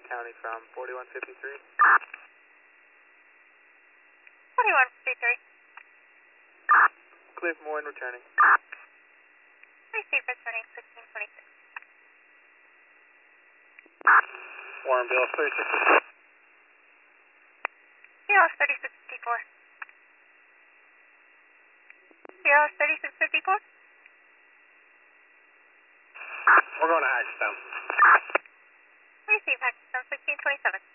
County from 4153. 4153. Clear from Warren, returning. Receive returning 1626. Warren, Bill 3654. BLS 3654. BLS 3654. We're going to Hagstown. Receive Hagstown 1627.